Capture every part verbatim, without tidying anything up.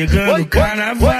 chegando o carnaval,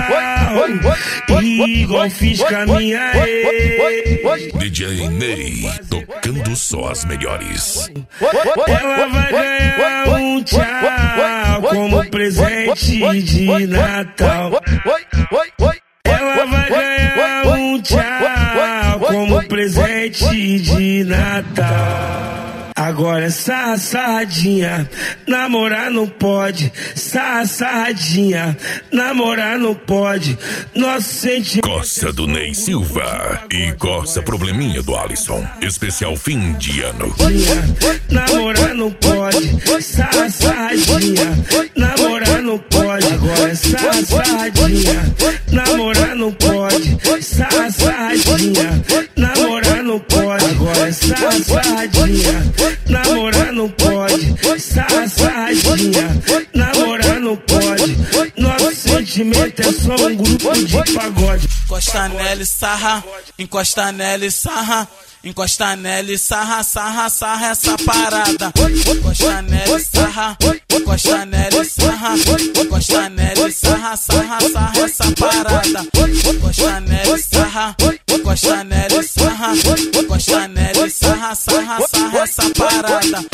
igual fiz com a minha ex. D J Ney, tocando só as melhores. Ela vai ganhar um tchau como presente de Natal. Ela vai ganhar um tchau como presente de Natal. Agora essa sarradinha, namorar não pode. Essa sarradinha, namorar não pode. Nosso sentimento. Coça do Ney Silva e Coça Probleminha do Alisson. Especial fim de ano. Namorar não pode. Essa sarradinha, namorar não pode. Agora essa sarradinha, namorar não pode. Essa sarradinha, namorar não pode. Agora essa sarradinha, namorar não pode. Essa sarradinha, namorar não pode. Nosso sentimento é só um grupo de pagode. Encosta nela e sarra, encosta nela e sarra. Encosta nela e sarra, sarra, sarra essa parada. Encosta nela e sarra, encosta nela e sarra. Encosta nela e sarra, sarra, sarra essa parada. Encosta nela e sarra, encosta nela e sarra. Encosta nela e sarra, sarra, sarra essa parada.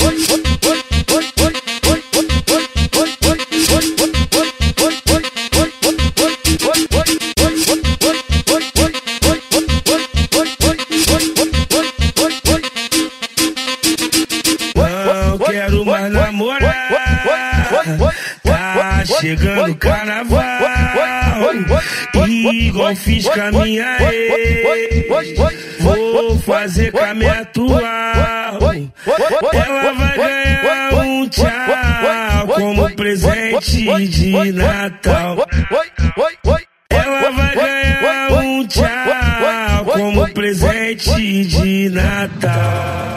Quero mais namorar, tá chegando o carnaval, igual fiz com a minha ex. Vou fazer com a minha atual. Ela vai ganhar um tchau como presente de Natal. Ela vai ganhar um tchau como presente de Natal.